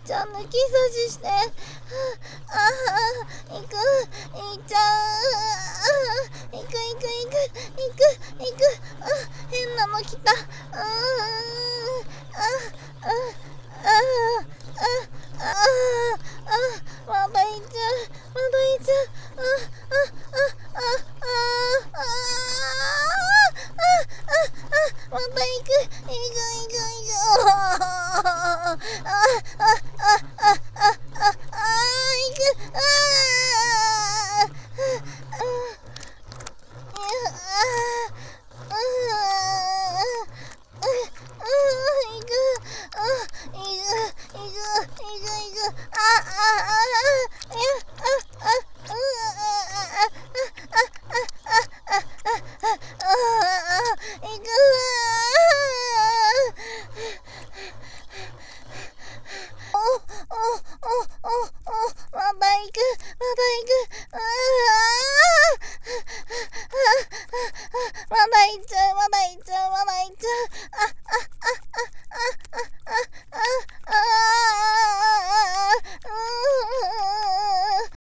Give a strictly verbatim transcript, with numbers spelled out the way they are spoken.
ちゃん抜き差しして、ああ行く、行っちゃう、行く行く行く行く行く、あ変なの来た、ああああああああまだ行っちゃう、まだ行っちゃう、あああああああまた行く、行く行く行く、ああああああああ行く、ああまだ行っちゃう、まだ行っちゃう、まだ行っちゃう。あ、